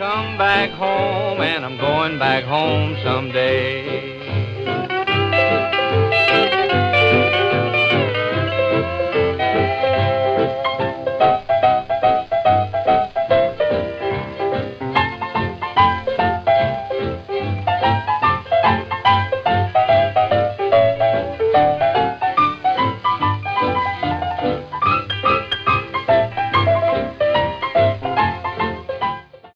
come back home, and I'm going back home someday.